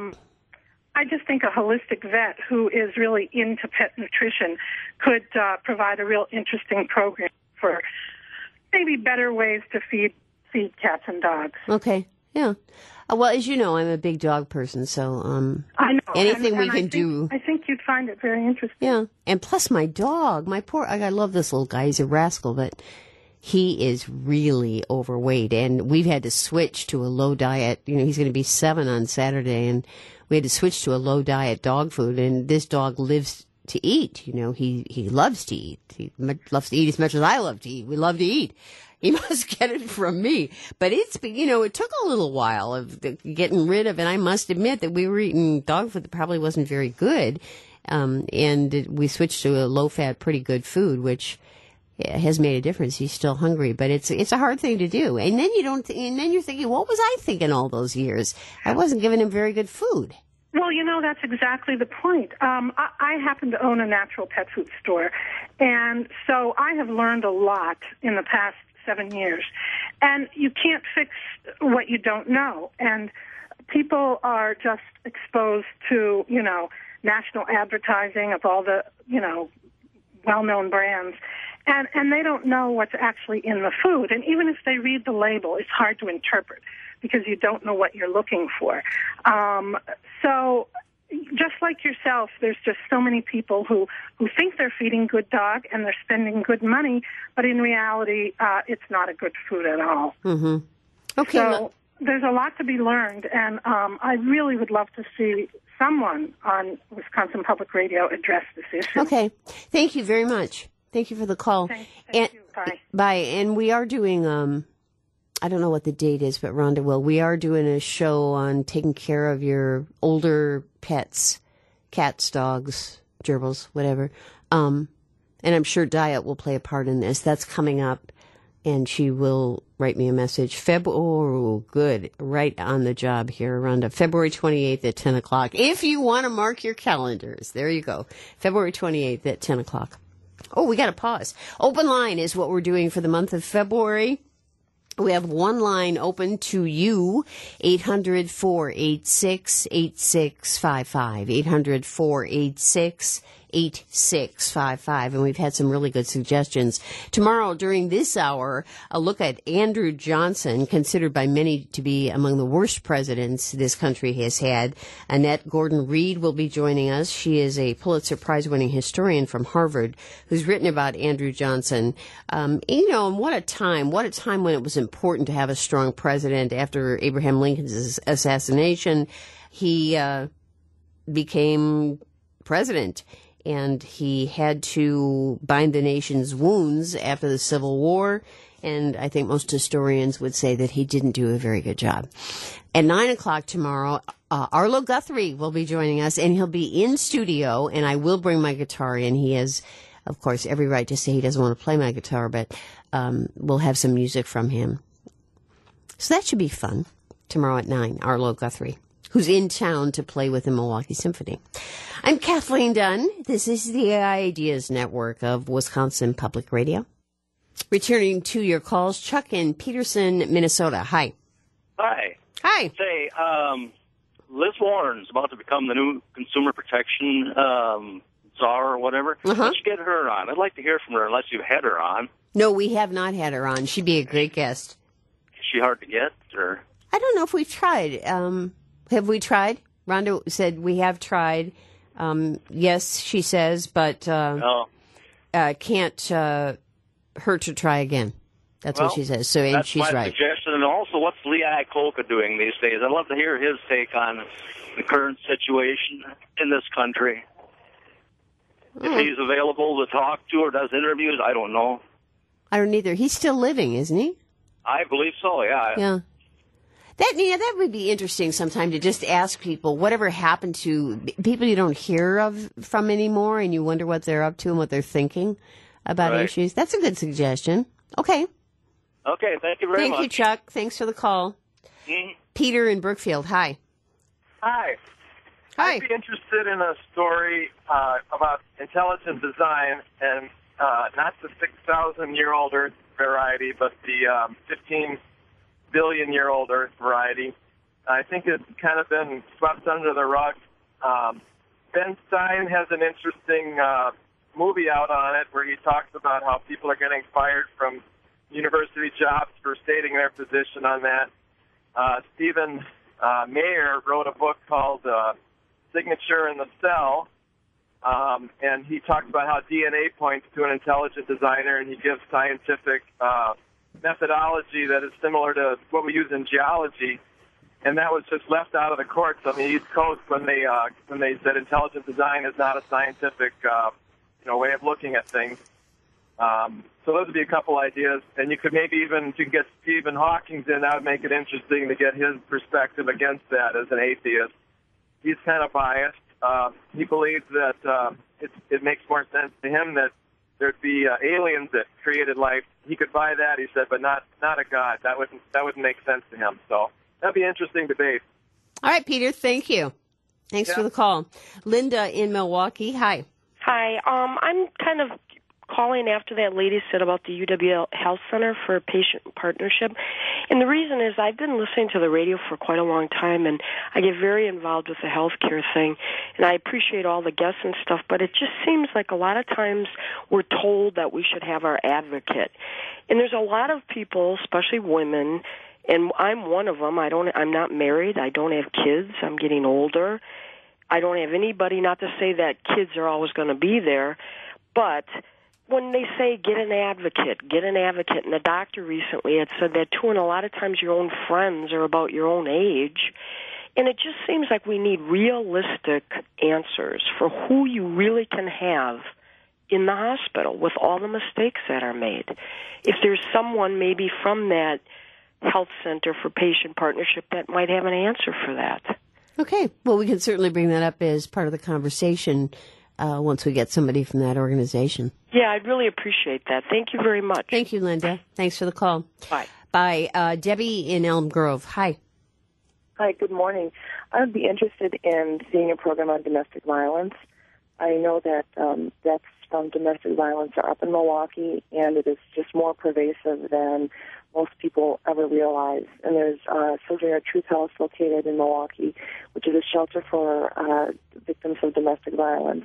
Speaker 21: I just think a holistic vet who is really into pet nutrition could provide a real interesting program for maybe better ways to feed cats and dogs.
Speaker 1: Okay, yeah. Well, as you know, I'm a big dog person, so
Speaker 21: I know.
Speaker 1: anything we can do.
Speaker 21: I think you'd find it very interesting.
Speaker 1: Yeah, and plus my dog, I love this little guy. He's a rascal, but he is really overweight, and we've had to switch to a low diet. He's going to be 7 on Saturday, and we had to switch to a low diet dog food, and this dog lives to eat. He loves to eat. He loves to eat as much as I love to eat. We love to eat. He must get it from me. But it took a little while of getting rid of, and I must admit that we were eating dog food that probably wasn't very good. And we switched to a low-fat, pretty good food, which has made a difference. He's still hungry, but it's a hard thing to do. And then you're thinking, what was I thinking all those years? I wasn't giving him very good food.
Speaker 21: Well, that's exactly the point. I happen to own a natural pet food store, and so I have learned a lot in the past 7 years. And you can't fix what you don't know. And people are just exposed to, national advertising of all the, well-known brands. And they don't know what's actually in the food. And even if they read the label, it's hard to interpret because you don't know what you're looking for. So just like yourself, there's just so many people who think they're feeding good dog and they're spending good money, but in reality, it's not a good food at all.
Speaker 1: Mm-hmm. Okay.
Speaker 21: So there's a lot to be learned, and I really would love to see someone on Wisconsin Public Radio address this issue.
Speaker 1: Okay. Thank you very much. Thank you for the call.
Speaker 21: Thank you. Bye.
Speaker 1: Bye. And we are doing, I don't know what the date is, but Rhonda will. We are doing a show on taking care of your older pets, cats, dogs, gerbils, whatever. And I'm sure diet will play a part in this. That's coming up, and she will write me a message. Good. Right on the job here, Rhonda. February 28th at 10 o'clock. If you want to mark your calendars, there you go. February 28th at 10 o'clock. Oh, we got to pause. Open line is what we're doing for the month of February. We have one line open to you, 800-486-8655, 8655. And we've had some really good suggestions. Tomorrow, during this hour, a look at Andrew Johnson, considered by many to be among the worst presidents this country has had. Annette Gordon-Reed will be joining us. She is a Pulitzer Prize-winning historian from Harvard who's written about Andrew Johnson. And what a time when it was important to have a strong president. After Abraham Lincoln's assassination, he became president, and he had to bind the nation's wounds after the Civil War, and I think most historians would say that he didn't do a very good job. At 9 o'clock tomorrow, Arlo Guthrie will be joining us, and he'll be in studio, and I will bring my guitar in. He has, of course, every right to say he doesn't want to play my guitar, but we'll have some music from him. So that should be fun. Tomorrow at 9, Arlo Guthrie, who's in town to play with the Milwaukee Symphony. I'm Kathleen Dunn. This is the Ideas Network of Wisconsin Public Radio. Returning to your calls, Chuck in Peterson, Minnesota. Hi.
Speaker 2: Hi.
Speaker 1: Hi.
Speaker 2: Say, Liz Warren's about to become the new consumer protection czar or whatever.
Speaker 1: Uh-huh.
Speaker 2: Why don't you get her on? I'd like to hear from her unless you've had her on.
Speaker 1: No, we have not had her on. She'd be a great guest.
Speaker 2: Is she hard to get? Or
Speaker 1: I don't know if we've tried. Have we tried? Rhonda said we have tried. Yes, she says, but can't hurt to try again. That's what she says. So, and she's right.
Speaker 2: That's my suggestion. And also, what's Lee Iacocca doing these days? I'd love to hear his take on the current situation in this country. If he's available to talk to or does interviews, I don't know.
Speaker 1: I don't either. He's still living, isn't he?
Speaker 2: I believe so, yeah.
Speaker 1: Yeah. That would be interesting sometime to just ask people whatever happened to people you don't hear from anymore, and you wonder what they're up to and what they're thinking about issues. That's a good suggestion. Okay.
Speaker 2: Okay, thank you very much.
Speaker 1: Thank you, Chuck. Thanks for the call.
Speaker 2: Mm-hmm.
Speaker 1: Peter in Brookfield, hi.
Speaker 22: Hi.
Speaker 1: Hi.
Speaker 22: I'd be interested in a story about intelligent design, and not the 6,000-year-old Earth variety, but the 15-billion-year-old Earth variety. I think it's kind of been swept under the rug. Ben Stein has an interesting movie out on it where he talks about how people are getting fired from university jobs for stating their position on that. Stephen Mayer wrote a book called Signature in the Cell, and he talks about how DNA points to an intelligent designer, and he gives scientific methodology that is similar to what we use in geology, and that was just left out of the courts on the East Coast when they said intelligent design is not a scientific way of looking at things. So those would be a couple ideas, and you could maybe even, if you could get Stephen Hawking in, that would make it interesting to get his perspective against that as an atheist. He's kind of biased. He believes that it makes more sense to him that there'd be aliens that created life. He could buy that, he said, but not a god. That wouldn't make sense to him. So that'd be an interesting debate.
Speaker 1: All right, Peter. Thank you. Thanks for the call. Linda in Milwaukee. Hi.
Speaker 23: Hi. I'm kind of calling after that lady said about the UWL Health Center for Patient Partnership. And the reason is I've been listening to the radio for quite a long time, and I get very involved with the healthcare thing, and I appreciate all the guests and stuff, but it just seems like a lot of times we're told that we should have our advocate. And there's a lot of people, especially women, and I'm one of them. I'm not married. I don't have kids. I'm getting older. I don't have anybody, not to say that kids are always going to be there, but when they say get an advocate, and the doctor recently had said that too, and a lot of times your own friends are about your own age, and it just seems like we need realistic answers for who you really can have in the hospital with all the mistakes that are made. If there's someone maybe from that health center for patient partnership that might have an answer for that.
Speaker 1: Okay. Well, we can certainly bring that up as part of the conversation once we get somebody from that organization.
Speaker 23: Yeah, I'd really appreciate that. Thank you very much.
Speaker 1: Thank you, Linda. Thanks for the call.
Speaker 23: Bye.
Speaker 1: Bye. Debbie in Elm Grove. Hi.
Speaker 24: Hi, good morning. I would be interested in seeing a program on domestic violence. I know that deaths from domestic violence are up in Milwaukee, and it is just more pervasive than most people ever realize. And there's Sojourner Truth House located in Milwaukee, which is a shelter for victims of domestic violence.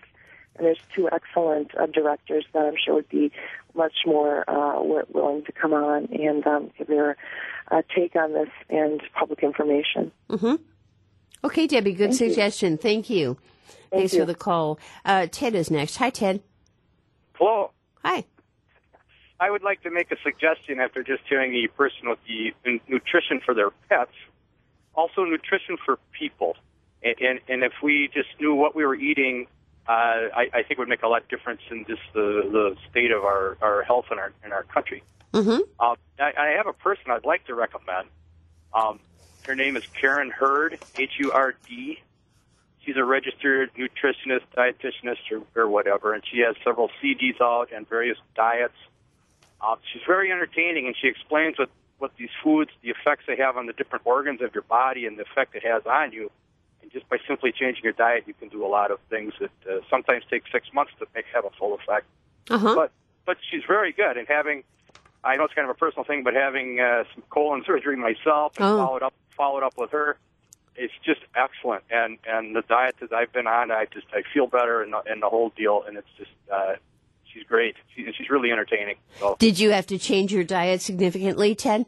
Speaker 24: And there's two excellent directors that I'm sure would be much more willing to come on and give their take on this and public information.
Speaker 1: Mm-hmm. Okay, Debbie, good suggestion. Thank you. Thanks for the call. Ted is next. Hi, Ted.
Speaker 3: Hello.
Speaker 1: Hi.
Speaker 3: I would like to make a suggestion after just hearing the person with the nutrition for their pets, also nutrition for people. And if we just knew what we were eating, I think it would make a lot of difference in just the state of our health in our country.
Speaker 1: Mm-hmm.
Speaker 3: I have a person I'd like to recommend. Her name is Karen Hurd, Hurd. She's a registered nutritionist, dietitianist, or whatever, and she has several CDs out and various diets. She's very entertaining, and she explains what these foods, the effects they have on the different organs of your body and the effect it has on you. And just by simply changing your diet, you can do a lot of things that sometimes take 6 months to have a full effect.
Speaker 1: Uh-huh.
Speaker 3: But she's very good. And I know it's kind of a personal thing, but having some colon surgery myself and followed up with her, it's just excellent. And the diet that I've been on, I feel better and the whole deal. And it's just she's great. She's really entertaining. So.
Speaker 1: Did you have to change your diet significantly, Ted?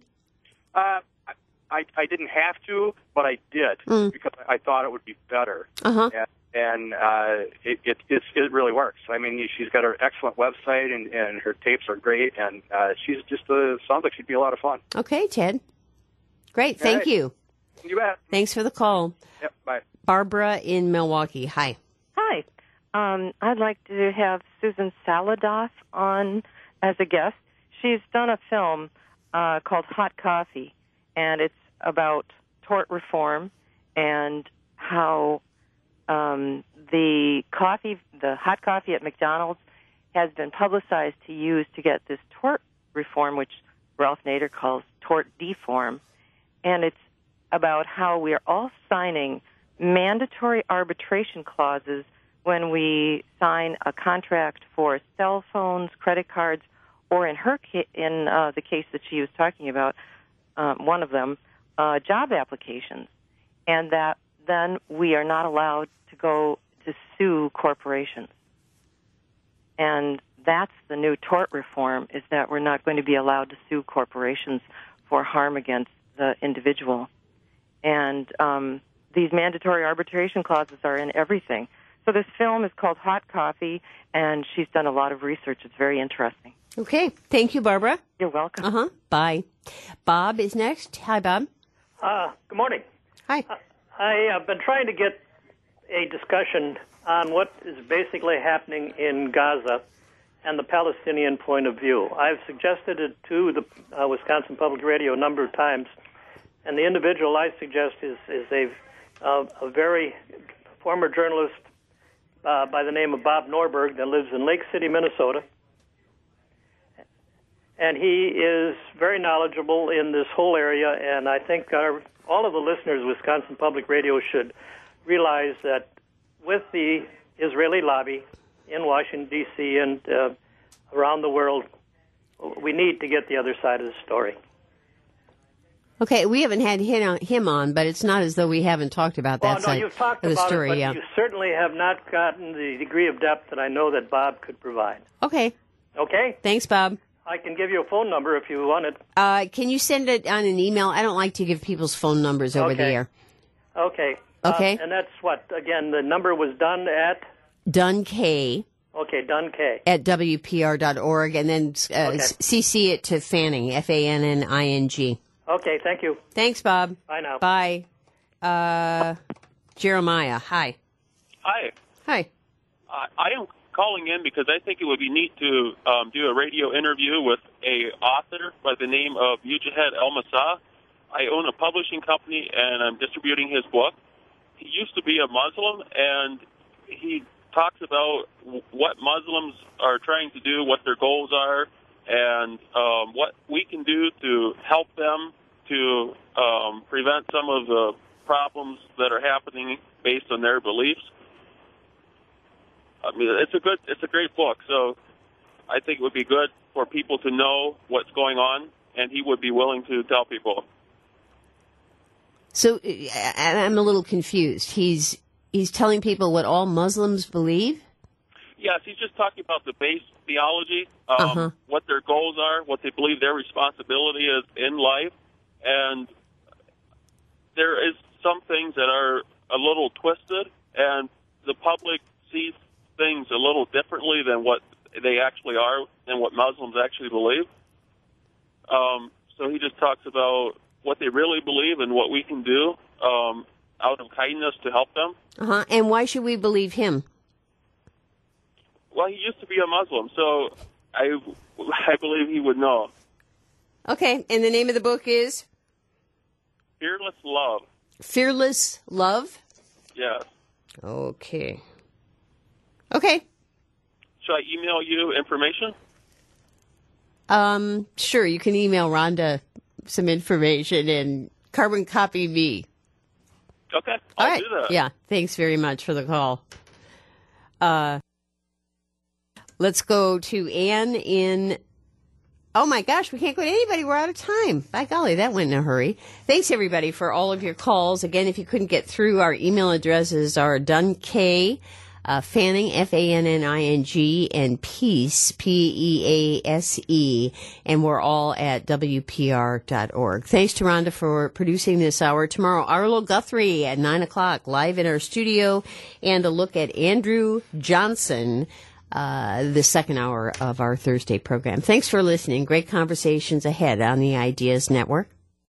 Speaker 3: I didn't have to, but I did because I thought it would be better.
Speaker 1: Uh-huh.
Speaker 3: And it really works. I mean, she's got her excellent website, and her tapes are great, and she's just sounds like she'd be a lot of fun.
Speaker 1: Okay, Ted. Great. Thank you.
Speaker 3: You bet.
Speaker 1: Thanks for the call.
Speaker 3: Yep, bye.
Speaker 1: Barbara in Milwaukee. Hi.
Speaker 4: Hi. I'd like to have Susan Saladoff on as a guest. She's done a film called Hot Coffee, and it's about tort reform and how the hot coffee at McDonald's has been publicized to use to get this tort reform, which Ralph Nader calls tort deform. And it's about how we are all signing mandatory arbitration clauses when we sign a contract for cell phones, credit cards, or in the case that she was talking about, one of them, job applications, and that then we are not allowed to go to sue corporations. And that's the new tort reform, is that we're not going to be allowed to sue corporations for harm against the individual. And these mandatory arbitration clauses are in everything. So this film is called Hot Coffee, and she's done a lot of research. It's very interesting.
Speaker 1: Okay. Thank you, Barbara.
Speaker 4: You're welcome.
Speaker 1: Uh-huh. Bye. Bob is next. Hi, Bob.
Speaker 5: Good morning.
Speaker 1: Hi.
Speaker 5: I have been trying to get a discussion on what is basically happening in Gaza and the Palestinian point of view. I've suggested it to the Wisconsin Public Radio a number of times, and the individual I suggest is a very former journalist by the name of Bob Norberg that lives in Lake City, Minnesota. And he is very knowledgeable in this whole area, and I think all of the listeners of Wisconsin Public Radio should realize that with the Israeli lobby in Washington, D.C., and around the world, we need to get the other side of the story.
Speaker 1: Okay, we haven't had him on, but it's not as though we haven't talked about that side
Speaker 5: you've talked
Speaker 1: of the
Speaker 5: about
Speaker 1: story.
Speaker 5: It, but you certainly have not gotten the degree of depth that I know that Bob could provide.
Speaker 1: Okay.
Speaker 5: Okay?
Speaker 1: Thanks, Bob.
Speaker 5: I can give you a phone number if you want it.
Speaker 1: Can you send it on an email? I don't like to give people's phone numbers over the air.
Speaker 5: Okay.
Speaker 1: Okay.
Speaker 5: And that's what? Again, the number was done at?
Speaker 1: Dunn K.
Speaker 5: Okay, Dunn K.
Speaker 1: At WPR.org, and then CC it to Fanning, Fanning.
Speaker 5: Okay, thank you.
Speaker 1: Thanks, Bob.
Speaker 5: Bye now.
Speaker 1: Bye. Jeremiah, hi.
Speaker 6: Hi.
Speaker 1: Hi.
Speaker 6: I am calling in because I think it would be neat to do a radio interview with a author by the name of Mujahid El-Massa. I own a publishing company, and I'm distributing his book. He used to be a Muslim, and he talks about what Muslims are trying to do, what their goals are, and what we can do to help them to prevent some of the problems that are happening based on their beliefs. I mean, it's a great book, so I think it would be good for people to know what's going on, and he would be willing to tell people.
Speaker 1: So I'm a little confused. He's telling people what all Muslims believe?
Speaker 6: Yes, he's just talking about the base theology, what their goals are, what they believe their responsibility is in life, and there is some things that are a little twisted, and the public sees things a little differently than what they actually are and what Muslims actually believe. So he just talks about what they really believe and what we can do out of kindness to help them.
Speaker 1: And why should we believe him?
Speaker 6: Well, he used to be a Muslim, so I believe he would know.
Speaker 1: Okay, and the name of the book is?
Speaker 6: Fearless Love.
Speaker 1: Fearless Love?
Speaker 6: Yes.
Speaker 1: Okay.
Speaker 6: Should I email you information?
Speaker 1: Sure, you can email Rhonda some information and carbon copy me.
Speaker 6: Okay, I'll do that.
Speaker 1: Yeah, thanks very much for the call. Let's go to Ann in... Oh, my gosh, we can't go to anybody. We're out of time. By golly, that went in a hurry. Thanks, everybody, for all of your calls. Again, if you couldn't get through, our email addresses are Dunk, Fanning, Fanning, and Peace, Pease, and we're all at WPR.org. Thanks to Rhonda for producing this hour. Tomorrow, Arlo Guthrie at 9 o'clock, live in our studio, and a look at Andrew Johnson, the second hour of our Thursday program. Thanks for listening. Great conversations ahead on the Ideas Network.